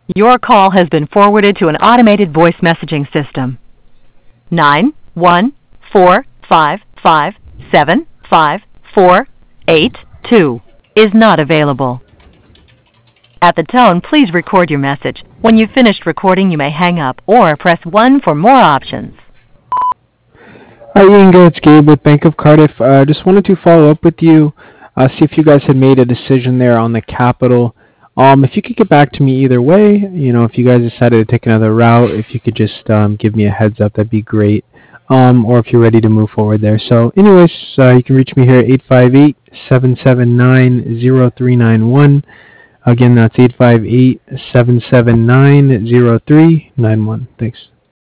Your call has been forwarded to an automated voice messaging system. 91455575482 is not available. At the tone, please record your message. When you've finished recording, you may hang up or press 1 for more options. Hi, Inga. It's Gabe with Bank of Cardiff. Just wanted to follow up with you, see if you guys had made a decision there on the capital. If you could get back to me either way, if you guys decided to take another route, if you could just give me a heads up, that'd be great. Or if you're ready to move forward there. So anyways, you can reach me here at 858-779-0391. Again, that's 858-779-0391. Thanks.